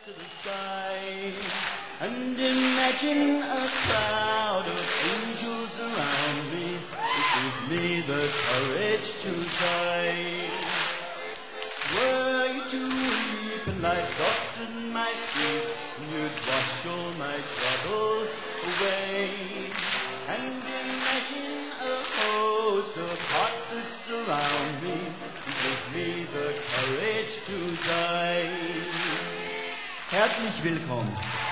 to the sky and imagine a cloud of angels around me to give me the courage to die. Were you to weep and I soften my feet, you'd wash all my troubles away. And imagine a host of hearts that surround me, give me the courage to die. Herzlich willkommen.